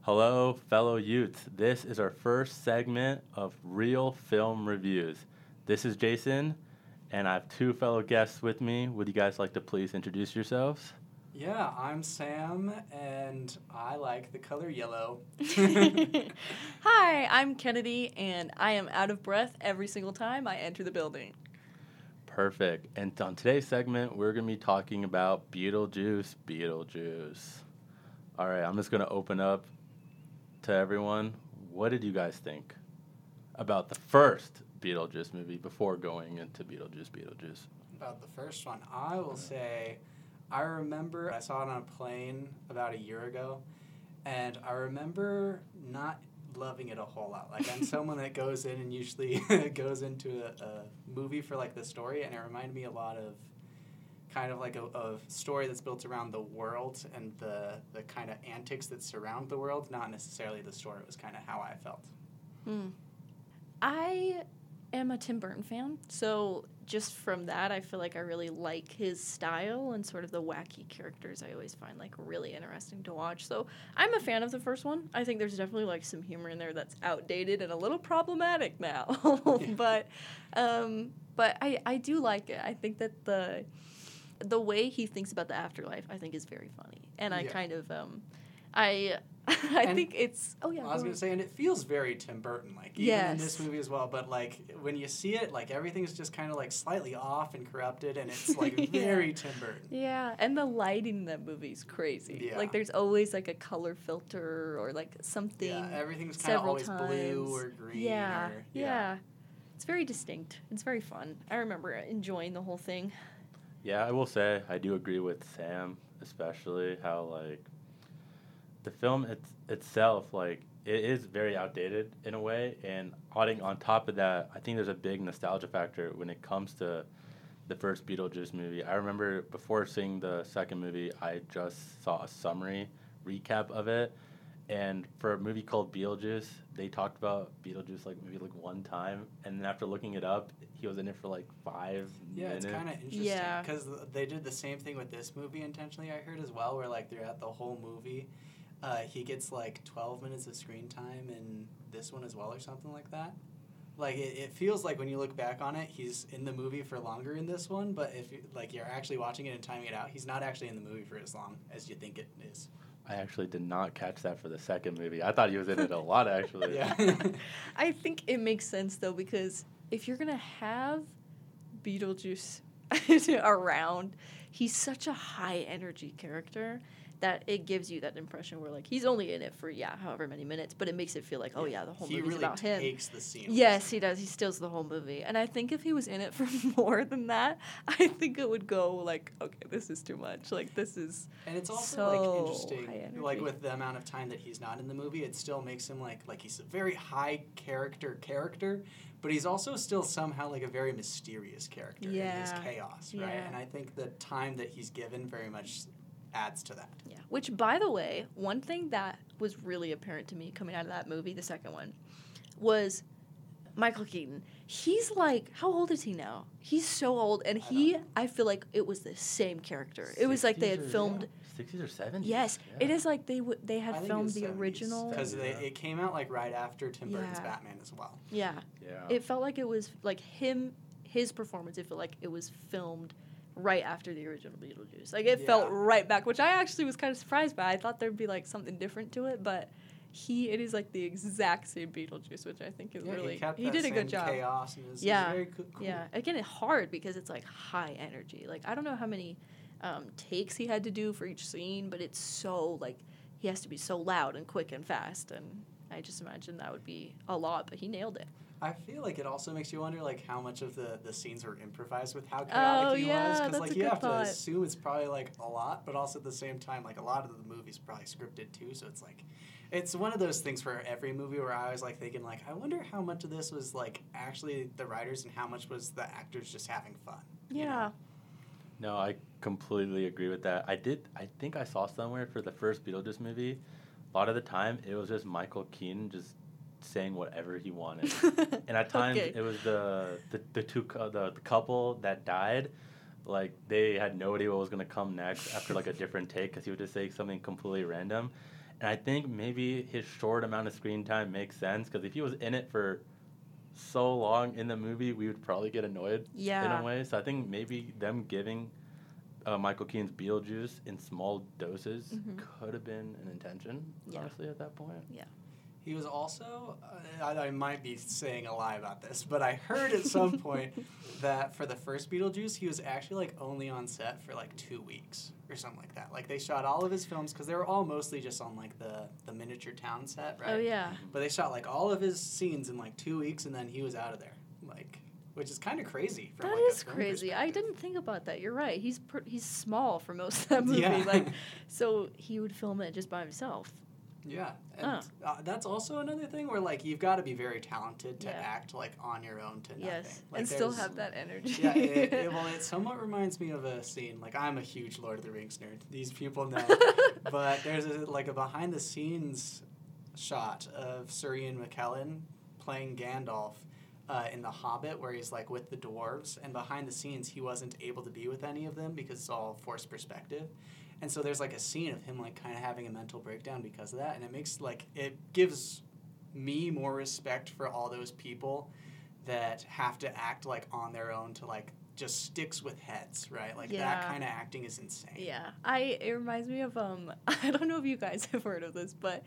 Hello, fellow youths. This is our first segment of Real Film Reviews. This is Jason, and I have two fellow guests with me. Would you guys like to please introduce yourselves? Yeah, I'm Sam, and I like the color yellow. Hi, I'm Kennedy, and I am out of breath every single time I enter the building. Perfect. And on today's segment, we're going to be talking about Beetlejuice. All right, I'm just going to open up to everyone. What did you guys think about the first Beetlejuice movie before going into Beetlejuice? About the first one, I will say, I remember I saw it on a plane about a year ago, and I remember not loving it a whole lot. Like, I'm someone that goes in and usually goes into a movie for, like, the story, and it reminded me a lot of kind of like a story that's built around the world and the kind of antics that surround the world, not necessarily the story. It was kind of how I felt. I am a Tim Burton fan, so just from that, I feel like I really like his style and sort of the wacky characters I always find, like, really interesting to watch. So I'm a fan of the first one. I think there's definitely, like, some humor in there that's outdated and a little problematic now. But I do like it. I think that the way he thinks about the afterlife, I think, is very funny. And I kind of, I think it's... Oh, yeah. I was going to say, and it feels very Tim Burton-like, even in this movie as well. But, like, when you see it, like, everything's just kind of, like, slightly off and corrupted, and it's, like, very Tim Burton. Yeah, and the lighting in that movie is crazy. Yeah. Like, there's always, like, a color filter or, like, something. Yeah, everything's kind of always blue or green. Yeah. It's very distinct. It's very fun. I remember enjoying the whole thing. Yeah, I will say I do agree with Sam, especially how, like, the film itself, like, it is very outdated in a way, and on top of that, I think there's a big nostalgia factor when it comes to the first Beetlejuice movie. I remember before seeing the second movie, I just saw a summary recap of it, and for a movie called Beetlejuice, they talked about Beetlejuice, like, maybe, like, one time, and then after looking it up, he was in it for, like, 5 minutes. It's kind of interesting, because they did the same thing with this movie intentionally, I heard, as well, where, like, throughout the whole movie, he gets, like, 12 minutes of screen time in this one as well, or something like that. Like, it feels like when you look back on it, he's in the movie for longer in this one, but if, you're actually watching it and timing it out, he's not actually in the movie for as long as you think it is. I actually did not catch that for the second movie. I thought he was in it a lot, actually. Yeah. I think it makes sense, though, because if you're going to have Beetlejuice around, he's such a high-energy character that it gives you that impression where, like, he's only in it for, however many minutes, but it makes it feel like, the whole movie's about him. He really takes the scene. Yes, he does. He steals the whole movie. And I think if he was in it for more than that, I think it would go, like, okay, this is too much. Like, this is And it's also, so like, interesting, high like, with the amount of time that he's not in the movie, it still makes him, like he's a very high character, but he's also still somehow, like, a very mysterious character in his chaos, right? And I think the time that he's given very much adds to that. Yeah. Which, by the way, one thing that was really apparent to me coming out of that movie, the second one, was Michael Keaton. He's like, how old is he now? He's so old, and I feel like it was the same character. It was like they had filmed... 60s or 70s? Yes. Yeah. It is like they had filmed the 70s, original... Because it came out, like, right after Tim Burton's Batman as well. Yeah. It felt like it was, like, his performance, it felt like it was filmed right after the original Beetlejuice. Like, it felt right back, which I actually was kind of surprised by. I thought there'd be, like, something different to it, but it is, like, the exact same Beetlejuice, which I think is really... He did a good job. Chaos, and it was very cool. Yeah. Again, it's hard because it's, like, high energy. Like, I don't know how many takes he had to do for each scene, but it's so, like, he has to be so loud and quick and fast, and I just imagine that would be a lot, but he nailed it. I feel like it also makes you wonder, like, how much of the scenes were improvised with how chaotic he was. Because, like, you have to assume it's probably, like, a lot, but also at the same time, like, a lot of the movie's probably scripted, too. So it's, like, it's one of those things for every movie where I was, like, thinking, like, I wonder how much of this was, like, actually the writers and how much was the actors just having fun. Yeah. You know? No, I completely agree with that. I think I saw somewhere for the first Beetlejuice movie, a lot of the time, it was just Michael Keaton just saying whatever he wanted. And at times, it was the couple that died. Like, they had no idea what was going to come next after, like, a different take, because he would just say something completely random. And I think maybe his short amount of screen time makes sense because if he was in it for so long in the movie, we would probably get annoyed in a way. So I think maybe them giving Michael Keane's Beetlejuice in small doses could have been an intention, honestly, at that point. Yeah. He was also, I might be saying a lie about this, but I heard at some point that for the first Beetlejuice, he was actually like only on set for like 2 weeks or something like that. Like they shot all of his films, because they were all mostly just on like the miniature town set, right? Oh, yeah. But they shot like all of his scenes in like 2 weeks, and then he was out of there. Like, which is kind of crazy. From, That like, is crazy. I didn't think about that. You're right. He's small for most of that movie. Yeah. Like, so he would film it just by himself. Yeah, and that's also another thing where, like, you've got to be very talented to act, like, on your own to nothing. Yes, like, and still have that energy. Yeah, it somewhat reminds me of a scene. Like, I'm a huge Lord of the Rings nerd. These people know. But there's, a behind-the-scenes shot of Sir Ian McKellen playing Gandalf in The Hobbit, where he's, like, with the dwarves. And behind the scenes, he wasn't able to be with any of them because it's all forced perspective. And so there's, like, a scene of him, like, kind of having a mental breakdown because of that. And it makes, like, it gives me more respect for all those people that have to act, like, on their own to, like, just sticks with heads, right? Like, that kind of acting is insane. Yeah. It reminds me of, I don't know if you guys have heard of this, but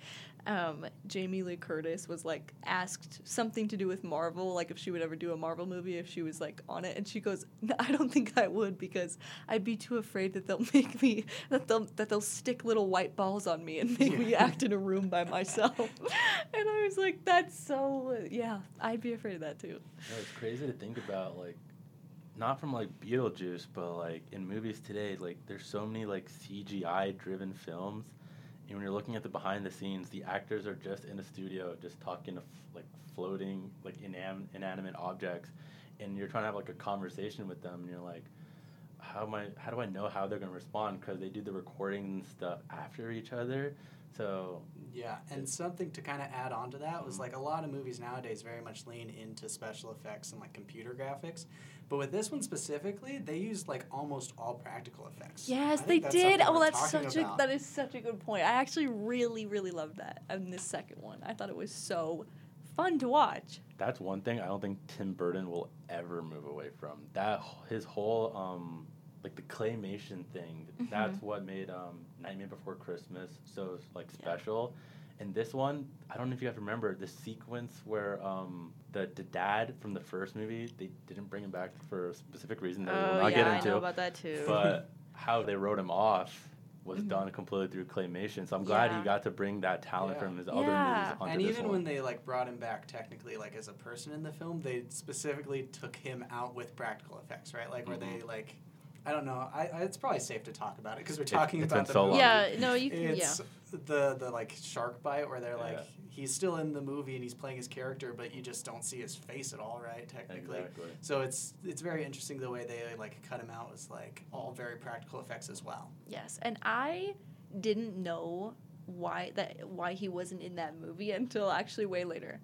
Jamie Lee Curtis was, like, asked something to do with Marvel, like, if she would ever do a Marvel movie, if she was, like, on it. And she goes, no, I don't think I would, because I'd be too afraid that they'll make me, that they'll stick little white balls on me and make me act in a room by myself. And I was like, that's so, I'd be afraid of that, too. No, it's crazy to think about, like, not from, like, Beetlejuice, but, like, in movies today, like, there's so many, like, CGI-driven films, and when you're looking at the behind-the-scenes, the actors are just in a studio just talking to, like, floating, like, inanimate objects, and you're trying to have, like, a conversation with them, and you're like, how do I know how they're going to respond, because they do the recording and stuff after each other, so... Yeah, and something to kind of add on to that was, like, a lot of movies nowadays very much lean into special effects and, like, computer graphics. But with this one specifically, they used, like, almost all practical effects. Yes, they did. Oh, that is such a good point. I actually really, really loved that in this second one. I thought it was so fun to watch. That's one thing I don't think Tim Burton will ever move away from. His whole... like the claymation thing, that's what made Nightmare Before Christmas so like special. And this one, I don't know if you guys remember the sequence where the dad from the first movie, they didn't bring him back for a specific reason that we will not get into. I know about that too. But how they wrote him off was done completely through claymation. So I'm glad he got to bring that talent from his other movies onto and this even one. when they like brought him back technically like as a person in the film, they specifically took him out with practical effects, right? Like where they like, I don't know. It's probably safe to talk about it because we're talking about the movie. Yeah, no, you can. It's the like shark bite where they're like he's still in the movie and he's playing his character, but you just don't see his face at all, right? Technically. Exactly. So it's very interesting the way they like cut him out was like all very practical effects as well. Yes, and I didn't know why he wasn't in that movie until actually way later.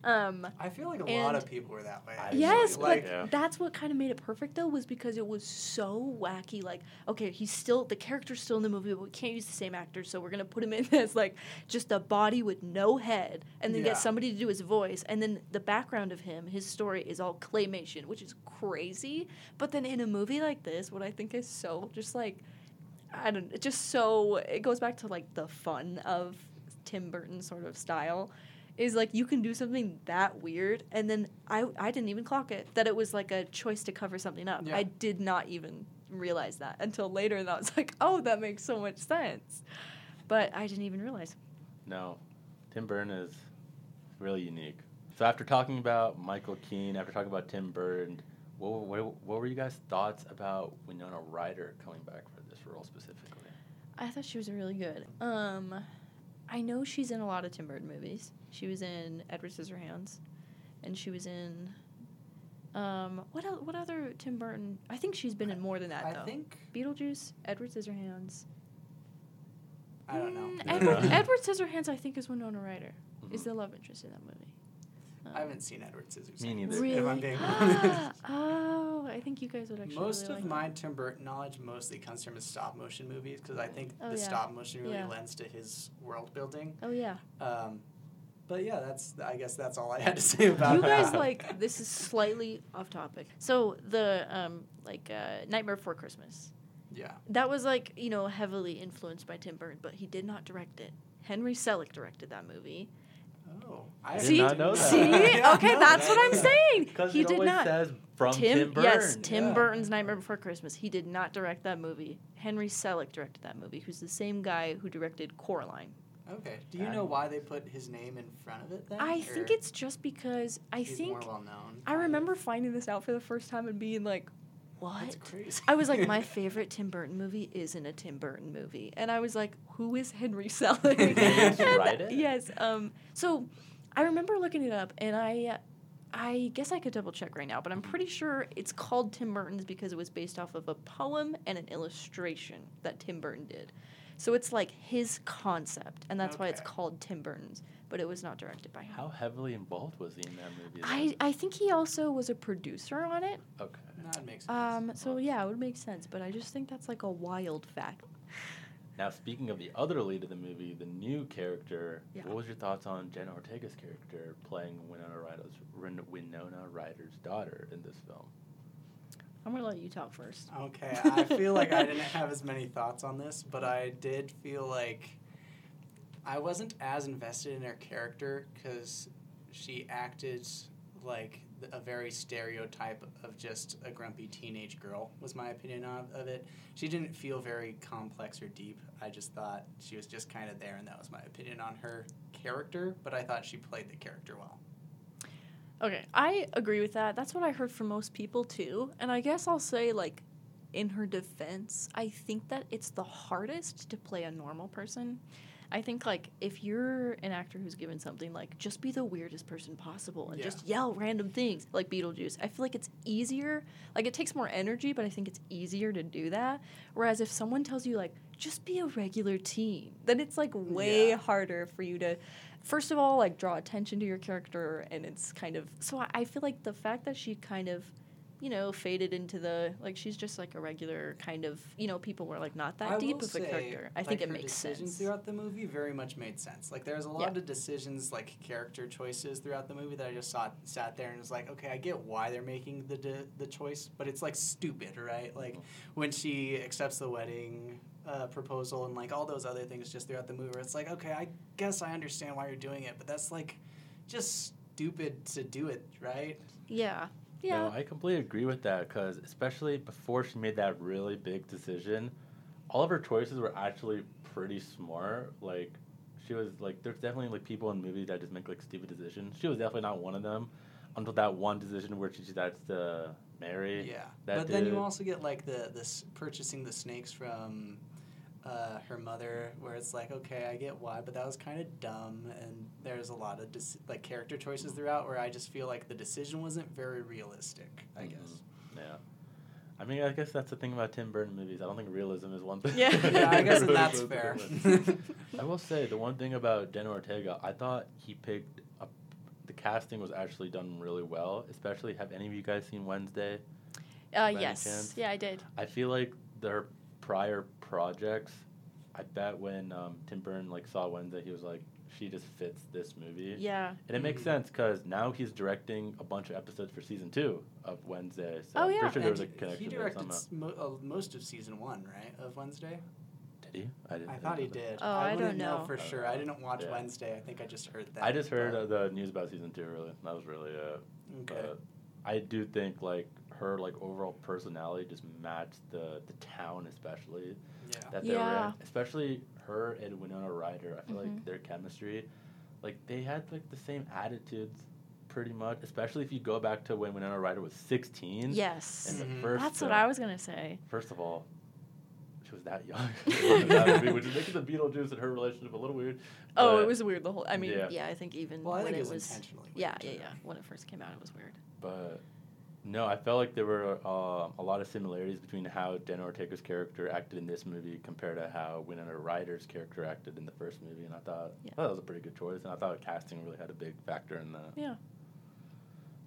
I feel like a lot of people were that way. Yes, like, but that's what kind of made it perfect, though, was because it was so wacky. Like, okay, the character's still in the movie, but we can't use the same actor, so we're going to put him in as, like, just a body with no head, and then get somebody to do his voice, and then the background of him, his story, is all claymation, which is crazy. But then in a movie like this, what I think is so just, like, it goes back to, like, the fun of Tim Burton's sort of style, is like you can do something that weird, and then I didn't even clock it, that it was like a choice to cover something up. I did not even realize that until later, and I was like, oh, that makes so much sense. But I didn't even realize. No, Tim Burton is really unique. So after talking about Michael Keane, after talking about Tim Burton, what were you guys' thoughts about Winona Ryder coming back for this role specifically? I thought she was really good. I know she's in a lot of Tim Burton movies. She was in Edward Scissorhands, and she was in what other Tim Burton? I think she's been in more than that, though. I think Beetlejuice, Edward Scissorhands. I don't know. Edward Scissorhands, I think, is Winona Ryder. Is the love interest in that movie. I haven't seen Edward Scissorhands. Me neither. Really? If I'm being honest. Oh, I think you guys would actually Most really of like my Tim Burton knowledge mostly comes from his stop motion movies because I think Oh, the yeah. stop motion really Yeah. lends to his world building. Oh yeah. But yeah, I guess that's all I had to say about You it. guys like this is slightly off topic. So the Nightmare Before Christmas. Yeah. That was heavily influenced by Tim Burton, but he did not direct it. Henry Selick directed that movie. Oh, I did See? not know that. See? Yeah, Okay, no, that's what I'm that- saying. Because He it did always not. says from Tim Burton. Yes, Tim Yeah. Burton's Nightmare Before Christmas. He did not direct that movie. Henry Selick directed that movie, who's the same guy who directed Coraline. Okay. Do you know why they put his name in front of it then? I think Or it's just because he's more well known. I remember finding this out for the first time and being like, what? That's crazy. I was like, my favorite Tim Burton movie isn't a Tim Burton movie. And I was like, who is Henry Selick? Did he just And- write it? Yes. So I remember looking it up, and I guess I could double check right now, but I'm pretty sure it's called Tim Burton's because it was based off of a poem and an illustration that Tim Burton did. So it's like his concept, and that's why it's Okay. called Tim Burton's, but it was not directed by him. How heavily involved was he in that movie? then? I think he also was a producer on it. Okay. That makes sense. So yeah, it would make sense, but I just think that's like a wild fact. Now, speaking of the other lead of the movie, the new character, Yeah. what was your thoughts on Jenna Ortega's character playing Winona Ryder's daughter in this film? I'm gonna let you talk first. Okay, I feel like I didn't have as many thoughts on this, but I did feel like I wasn't as invested in her character because she acted like a very stereotype of just a grumpy teenage girl, was my opinion of it. She didn't feel very complex or deep. I just thought she was just kind of there, and that was my opinion on her character, but I thought she played the character well. Okay, I agree with that. That's what I heard from most people too. And I guess I'll say, like, in her defense, I think that it's the hardest to play a normal person. I think, like, if you're an actor who's given something, like, just be the weirdest person possible and Yeah. just yell random things, like Beetlejuice, I feel like it's easier. Like, it takes more energy, but I think it's easier to do that. Whereas if someone tells you, like, just be a regular teen, then it's, like, way Yeah. harder for you to, first of all, like, draw attention to your character, and it's kind of... So I feel like the fact that she kind of, faded into the... Like, she's just, like, a regular kind of... people were, like, not that I deep will of a say, character. I think like, it her makes decisions sense. throughout the movie very much made sense. Like, there's a lot Yeah. of decisions, like character choices throughout the movie that I just sat there and was like, okay, I get why they're making the choice, but it's like stupid, right? Like when she accepts the wedding proposal and like all those other things just throughout the movie, where it's like, okay, I guess I understand why you're doing it, but that's like just stupid to do it, right? Yeah. Yeah. No, I completely agree with that because especially before she made that really big decision, all of her choices were actually pretty smart. Like, she was like, there's definitely like people in movies that just make like stupid decisions. She was definitely not one of them until that one decision where she decides to marry. Yeah, that but then dude. you also get like this purchasing the snakes from her mother, where it's like, okay, I get why, but that was kind of dumb, and there's a lot of like character choices throughout where I just feel like the decision wasn't very realistic. I guess. Yeah. I mean, I guess that's the thing about Tim Burton movies. I don't think realism is one thing. Yeah. Yeah, I guess Really that's close to fair. it. I will say the one thing about Jenna Ortega, I thought he picked up. The casting was actually done really well. Especially, have any of you guys seen Wednesday? any Yes. chance? Yeah, I did. I feel like their prior projects. I bet when Tim Burton like saw Wednesday, he was like, "She just fits this movie." Yeah. And it makes Mhm. sense because now he's directing a bunch of episodes for season 2 of Wednesday. So Oh, I'm yeah. pretty sure there was a And connection he there directed somehow. most of season 1, right, of Wednesday? Did he? I thought he did. Oh, I don't wouldn't know know. for sure. I didn't watch Yeah. Wednesday. I think I just heard that. I just heard but- the news about season 2. Really, that was really Okay. But I do think like her like overall personality just matched the town, especially Yeah. that they were Yeah. in. Especially her and Winona Ryder. I feel like Mhm. their chemistry, like they had like the same attitudes, pretty much. Especially if you go back to when Winona Ryder was 16. Yes. In the Mhm. first That's film. what I was gonna say. First of all, she was that young. That movie, which is making the Beetlejuice and her relationship a little weird. Oh, but- it was weird. The whole. I mean, Yeah. yeah. I think even Well, I when think it it was was. intentionally weird, Yeah, too. yeah, yeah. When it first came out, it was weird. But no, I felt like there were a lot of similarities between how Jenna Ortega's character acted in this movie compared to how Winona Ryder's character acted in the first movie, and I thought Yeah. that was a pretty good choice, and I thought casting really had a big factor in that. Yeah.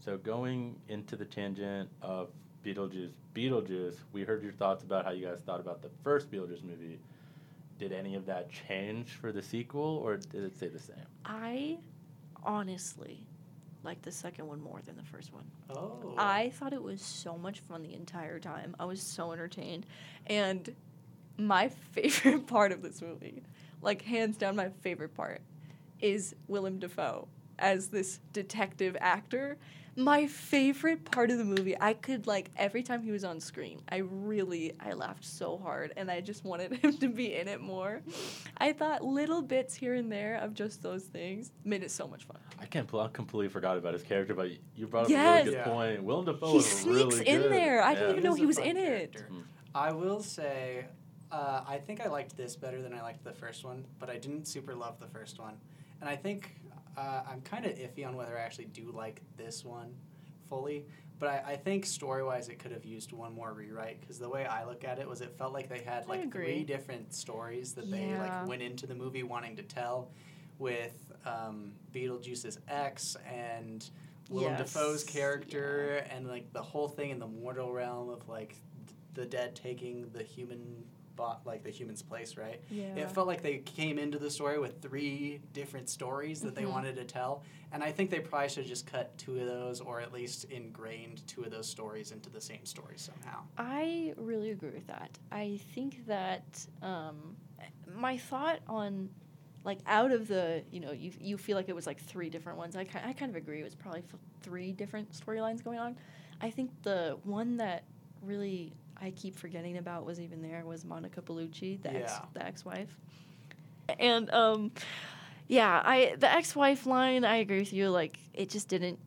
So going into the tangent of Beetlejuice, we heard your thoughts about how you guys thought about the first Beetlejuice movie. Did any of that change for the sequel, or did it stay the same? I honestly like the second one more than the first one. Oh. I thought it was so much fun the entire time. I was so entertained. And my favorite part of this movie, like hands down my favorite part, is Willem Dafoe as this detective actor. My favorite part of the movie, I could, like, every time he was on screen, I laughed so hard, and I just wanted him to be in it more. I thought little bits here and there of just those things made it so much fun. I completely forgot about his character, but you brought up Yes. a really good point. Willem Dafoe He was sneaks really good. in there. I didn't Yeah. even know is he a was fun in it. character. Mm. I will say, I think I liked this better than I liked the first one, but I didn't super love the first one. And I think I'm kind of iffy on whether I actually do like this one fully. But I think story-wise it could have used one more rewrite, because the way I look at it was it felt like they had I like agree. 3 different stories that they Yeah. like went into the movie wanting to tell, with Beetlejuice's ex and Willem Yes. Dafoe's character, and like the whole thing in the mortal realm of like the dead taking the human like the human's place, right? Yeah. It felt like they came into the story with 3 different stories that they Mhm. wanted to tell, and I think they probably should have just cut 2 of those, or at least ingrained 2 of those stories into the same story somehow. I really agree with that. I think that my thought on, like, out of the, you feel like it was like 3 different ones. I kind of agree. It was probably 3 different storylines going on. I think the one that really I keep forgetting about was even there was Monica Bellucci, the ex-wife. And the ex-wife line, I agree with you. Like, it didn't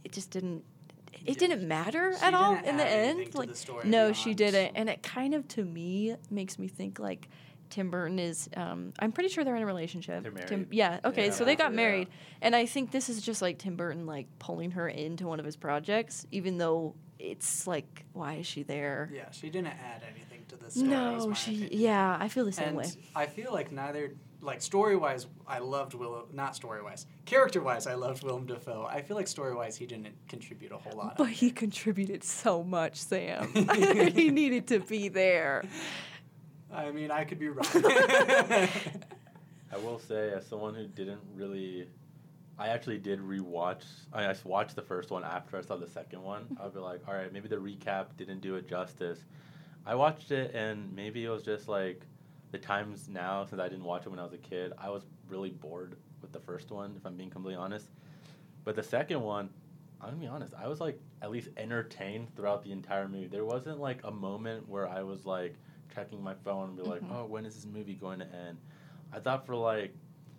matter She at all didn't in the add anything end. to Like, the story no, she beyond- didn't. And it kind of, to me, makes me think like Tim Burton is. I'm pretty sure they're in a relationship. They're married. Okay, Yeah, so they got yeah. married, and I think this is just like Tim Burton like pulling her into one of his projects, even though it's like, why is she there? Yeah, she didn't add anything to the story. is No, my she. opinion. Yeah, I feel the same And way. I feel like neither, like, story-wise, I loved not story-wise. Character-wise, I loved Willem Dafoe. I feel like story-wise, he didn't contribute a whole lot. But he either. contributed so much, Sam. He needed to be there. I mean, I could be wrong. I will say, as someone who didn't really, I actually did rewatch. I watched the first one after I saw the second one. I'll be like, all right, maybe the recap didn't do it justice. I watched it, and maybe it was just like the times now, since I didn't watch it when I was a kid, I was really bored with the first one, if I'm being completely honest. But the second one, I'm gonna be honest, I was like at least entertained throughout the entire movie. There wasn't like a moment where I was like checking my phone and be like, oh, when is this movie going to end? I thought for like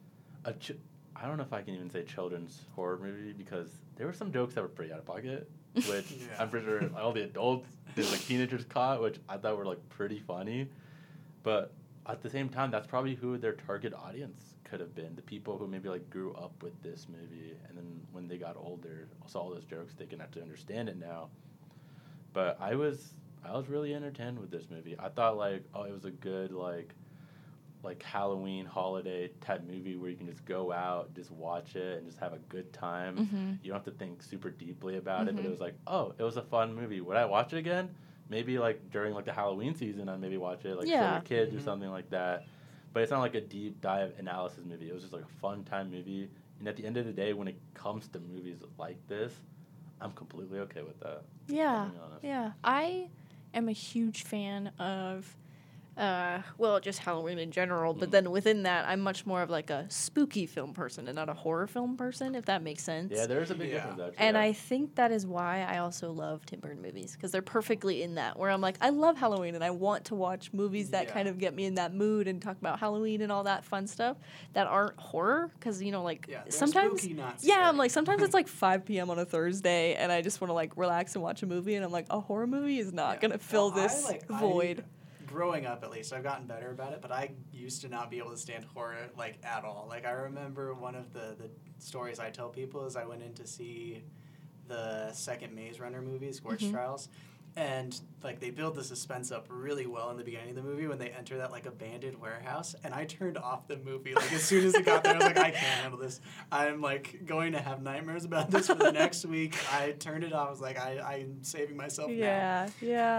I don't know if I can even say children's horror movie, because there were some jokes that were pretty out of pocket, which I'm pretty sure all the adults did, like teenagers caught, which I thought were like pretty funny. But at the same time, that's probably who their target audience could have been. The people who maybe like grew up with this movie, and then when they got older, saw all those jokes, they can actually understand it now. But I was really entertained with this movie. I thought like, oh, it was a good like Halloween holiday type movie where you can just go out, just watch it, and just have a good time. Mm-hmm. You don't have to think super deeply about it, but it was like, oh, it was a fun movie. Would I watch it again? Maybe like during like the Halloween season, I'd maybe watch it, like show the kids or something like that. But it's not like a deep dive analysis movie. It was just like a fun time movie. And at the end of the day, when it comes to movies like this, I'm completely okay with that. Yeah, To be honest. yeah. I am a huge fan of, just Halloween in general, but then within that, I'm much more of like a spooky film person and not a horror film person, if that makes sense. Yeah, there's a big Yeah. difference, actually. And yeah. I think that is why I also love Tim Burton movies, because they're perfectly in that, where I'm like, I love Halloween, and I want to watch movies that Yeah. kind of get me in that mood and talk about Halloween and all that fun stuff that aren't horror, because, like, Yeah, they're sometimes... spooky, not Yeah, I'm scary. like, sometimes it's like 5 p.m. on a Thursday, and I just want to, like, relax and watch a movie, and I'm like, a horror movie is not Yeah. going to fill Well, this void. Growing up, at least, I've gotten better about it, but I used to not be able to stand horror, like, at all. Like, I remember one of the stories I tell people is I went in to see the second Maze Runner movie, Scorch Mhm. Trials, And like they build the suspense up really well in the beginning of the movie when they enter that like abandoned warehouse, and I turned off the movie like as soon as it got there. I was like, I can't handle this. I'm like going to have nightmares about this for the next week. I turned it off. I was like, I'm saving myself now.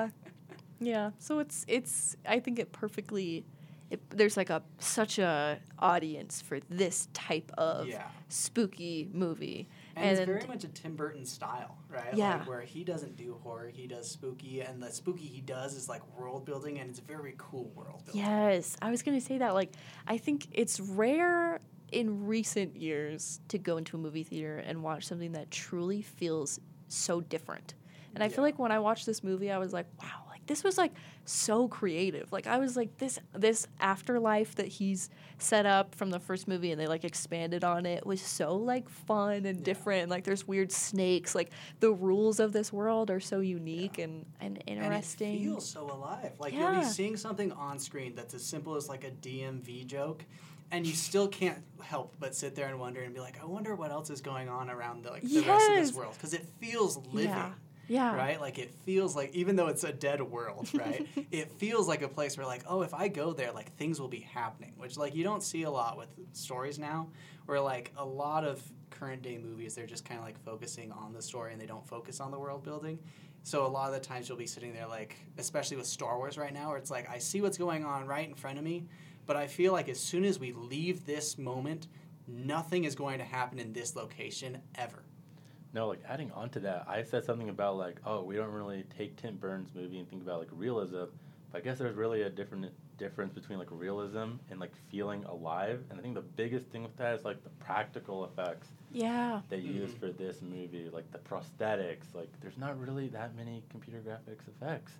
Yeah. So it's I think it perfectly. There's like such a audience for this type of spooky movie. And it's very much a Tim Burton style, right? Yeah. Like where he doesn't do horror, he does spooky, and the spooky he does is like world building, and it's very cool world building. Yes, I was gonna say that. Like, I think it's rare in recent years to go into a movie theater and watch something that truly feels so different. And I feel like when I watched this movie, I was like, wow, like this was like so creative. Like I was like this afterlife that he's set up from the first movie and they like expanded on it was so like fun and different. Like there's weird snakes. Like the rules of this world are so unique and interesting. And it feels so alive. Like you'll be seeing something on screen that's as simple as like a DMV joke. And you still can't help but sit there and wonder and be like, I wonder what else is going on around the rest of this world. Because it feels living. Yeah. Right? Like, it feels like, even though it's a dead world, right? It feels like a place where, like, oh, if I go there, like, things will be happening. Which, like, you don't see a lot with stories now. Where, like, a lot of current-day movies, they're just kind of, like, focusing on the story and they don't focus on the world building. So a lot of the times you'll be sitting there, like, especially with Star Wars right now, where it's like, I see what's going on right in front of me, but I feel like as soon as we leave this moment, nothing is going to happen in this location ever. No, like, adding on to that, I said something about, like, oh, we don't really take Tim Burton's movie and think about, like, realism. But I guess there's really a difference between, like, realism and, like, feeling alive. And I think the biggest thing with that is, like, the practical effects they use for this movie. Like, the prosthetics. Like, there's not really that many computer graphics effects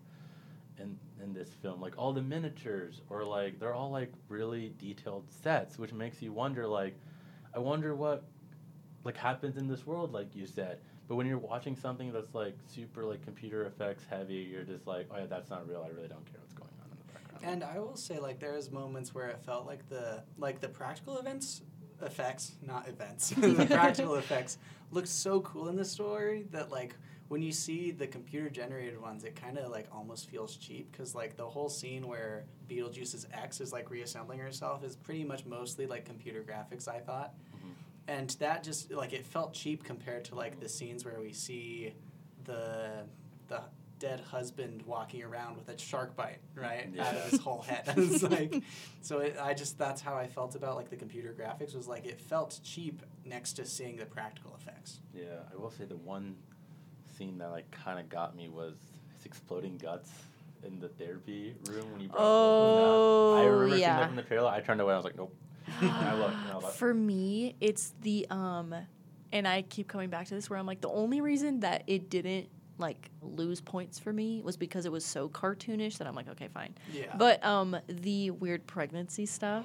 in this film. Like, all the miniatures or, like, they're all, like, really detailed sets, which makes you wonder, like, I wonder what like happens in this world, like you said. But when you're watching something that's like super like computer effects heavy, you're just like, oh yeah, that's not real. I really don't care what's going on in the background. And I will say, like, there's moments where it felt like the practical effects, not events, the practical effects look so cool in the story that like when you see the computer generated ones, it kind of like almost feels cheap because like the whole scene where Beetlejuice's ex is like reassembling herself is pretty much mostly like computer graphics, I thought. And that just, like, it felt cheap compared to, like, the scenes where we see the dead husband walking around with a shark bite, right, out of his whole head. It's like, so that's how I felt about, like, the computer graphics was, like, it felt cheap next to seeing the practical effects. Yeah, I will say the one scene that, like, kind of got me was his exploding guts in the therapy room when he brought I remember seeing that from the trailer. I turned away. I was like, nope. For me, it's the and I keep coming back to this where I'm like the only reason that it didn't like lose points for me was because it was so cartoonish that I'm like, okay, fine. Yeah. But the weird pregnancy stuff.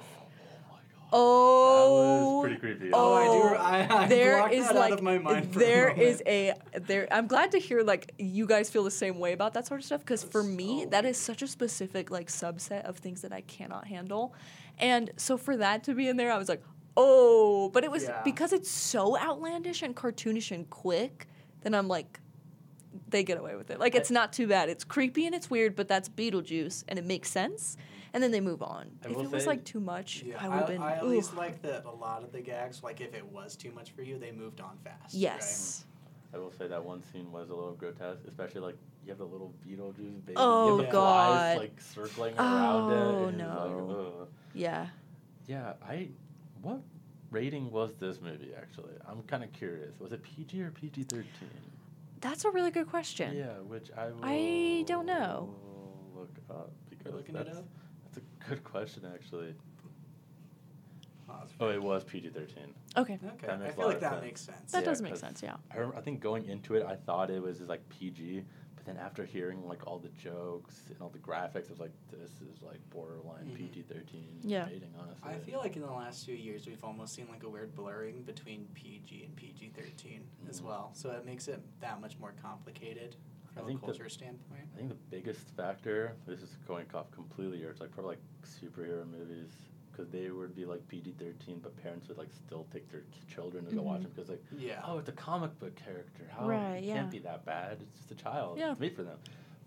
Oh, that was pretty creepy. I blocked that out of my mind for a moment. I'm glad to hear like you guys feel the same way about that sort of stuff because for me that is such a specific like subset of things that I cannot handle. And so for that to be in there, I was like, oh, but it was because it's so outlandish and cartoonish and quick, then I'm like, they get away with it. Like, it's not too bad. It's creepy and it's weird, but that's Beetlejuice, and it makes sense. And then they move on. If it was, like, too much, I would have been... I at least like that a lot of the gags, like, if it was too much for you, they moved on fast. Yes. Right? I will say that one scene was a little grotesque, especially, like, you have the little Beetlejuice baby. Oh, you have the flies, like, circling around it. Oh, and no. Like, yeah. Yeah, what rating was this movie, actually? I'm kind of curious. Was it PG or PG-13? That's a really good question. Yeah, which I don't know. Look up. Because looking it up? That's a good question, actually. Oh, it was PG-13. Okay. I feel like that makes sense. That does make sense, yeah. I think going into it, I thought it was just, like, PG, but then after hearing, like, all the jokes and all the graphics, I was like, this is, like, borderline PG-13 rating, honestly. I feel like in the last few years, we've almost seen, like, a weird blurring between PG and PG-13 as well, so it makes it that much more complicated from a culture standpoint. I think the biggest factor, this is going off completely, or it's, like, probably, like, superhero movies, because they would be like PG-13, but parents would like still take their children to go watch them because like, oh, it's a comic book character. How it can't be that bad? It's just a child. Yeah. It's made for them.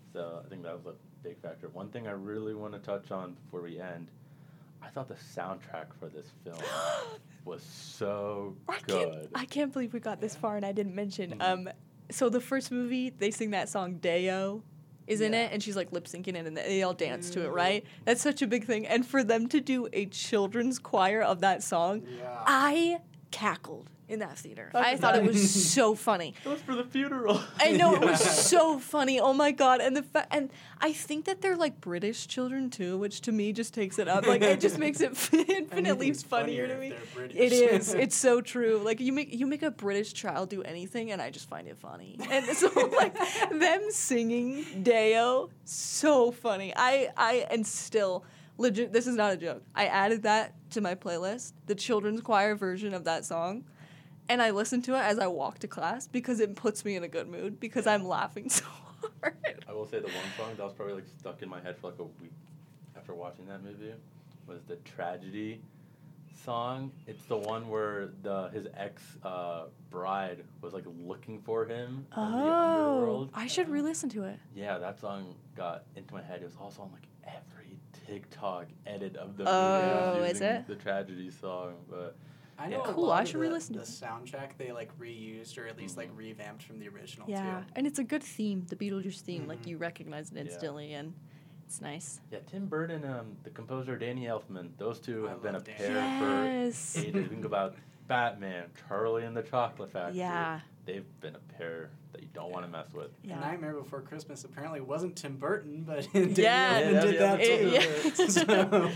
So I think that was a big factor. One thing I really want to touch on before we end, I thought the soundtrack for this film was so good. I can't believe we got this far and I didn't mention. Mhm. So the first movie, they sing that song Deo is in Yeah. it, and she's like lip syncing it, and they all dance to it, Mhm. right? That's such a big thing. And for them to do a children's choir of that song, Yeah. I cackled in that theater. That's I thought it was nice. so funny. It was for the funeral. I know it was Yeah. so funny. Oh my god! And and I think that they're like British children too, which to me just takes it up. Like it just makes it infinitely Anything's funnier to if me. they're British. It is. It's so true. Like you make a British child do anything, and I just find it funny. And so like them singing Deo, so funny. I and still legit. This is not a joke. I added that to my playlist, the children's choir version of that song. And I listen to it as I walk to class because it puts me in a good mood because I'm laughing so hard. I will say the one song that was probably like stuck in my head for like a week after watching that movie was the Tragedy song. It's the one where his ex bride was like looking for him in the underworld. I should re-listen to it. Yeah, that song got into my head. It was also on like every TikTok edit of the Oh, movie. is using it? The Tragedy song, but I know Yeah. a Cool, lot I of should the, re-listen to the it. soundtrack they like reused or at least like revamped from the original Yeah, too. and it's a good theme, the Beetlejuice theme. Like Mhm. you recognize it Yeah. instantly, and it's nice. yeah, Tim Burton, the composer Danny Elfman, those two I have been a love Danny. pair Yes. for ages. Think about Batman, Charlie and the Chocolate Factory. Yeah. They've been a pair that you don't want to mess with. Yeah. Nightmare Before Christmas apparently wasn't Tim Burton, but Danny Yeah. Elfman Yeah, did yeah, that yeah. too. So,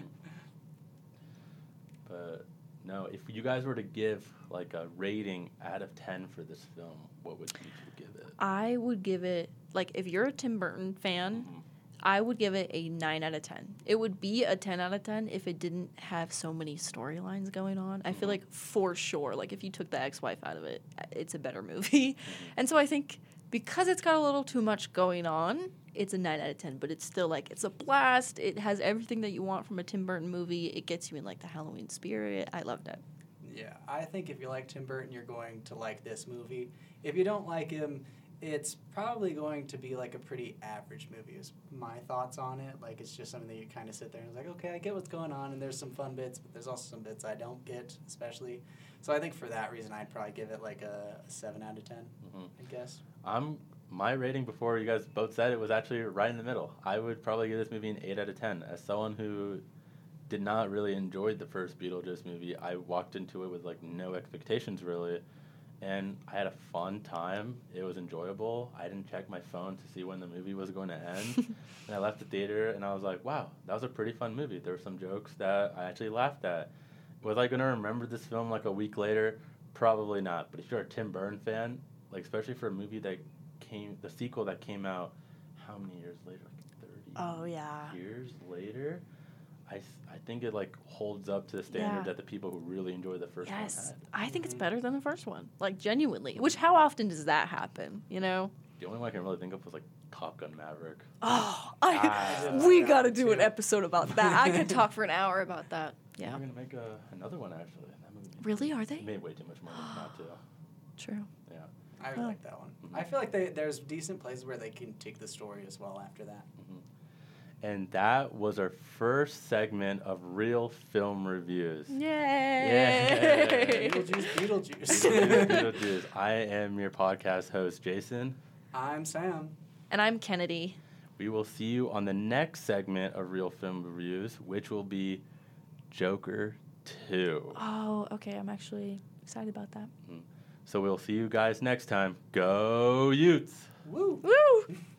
But no, if you guys were to give like a rating out of 10 for this film, what would you give it? I would give it, like, if you're a Tim Burton fan, Mhm. I would give it a 9 out of 10. It would be a 10 out of 10 if it didn't have so many storylines going on. I feel Mhm. like, for sure, like, if you took the ex-wife out of it, it's a better movie. And so I think because it's got a little too much going on, it's a 9 out of 10. But it's still, like, it's a blast. It has everything that you want from a Tim Burton movie. It gets you in, like, the Halloween spirit. I loved it. yeah, I think if you like Tim Burton, you're going to like this movie. If you don't like him, it's probably going to be like a pretty average movie is my thoughts on it. Like it's just something that you kind of sit there and it's like, okay, I get what's going on and there's some fun bits, but there's also some bits I don't get, especially. So I think for that reason, I'd probably give it like a 7 out of 10, Mhm. I guess. My rating before you guys both said it was actually right in the middle. I would probably give this movie an 8 out of 10. As someone who did not really enjoy the first Beetlejuice movie, I walked into it with like no expectations really, and I had a fun time. It was enjoyable. I didn't check my phone to see when the movie was going to end. And I left the theater and I was like, wow, that was a pretty fun movie. There were some jokes that I actually laughed at. Was I going to remember this film like a week later? Probably not. But if you're a Tim Burton fan, like especially for a movie that the sequel that came out how many years later? Like 30 Oh, yeah. years later? I think it like holds up to the standard Yeah. that the people who really enjoyed the first Yes. one had. I think it's Mhm. better than the first one. Like, genuinely. Which, how often does that happen, you know? The only one I can really think of was like Top Gun Maverick. Oh, Ah. we Yeah, got to that do an too. episode about that. I could talk for an hour about that. Yeah. We're gonna make another one actually. That movie Really? Are they? made way too much money not to. True. Yeah. I really Oh. like that one. Mhm. I feel like there's decent places where they can take the story as well after that. And that was our first segment of Real Film Reviews. Yay! Beetlejuice. Beetlejuice. I am your podcast host, Jason. I'm Sam. And I'm Kennedy. We will see you on the next segment of Real Film Reviews, which will be Joker 2. Oh, okay. I'm actually excited about that. So we'll see you guys next time. Go Utes! Woo! Woo!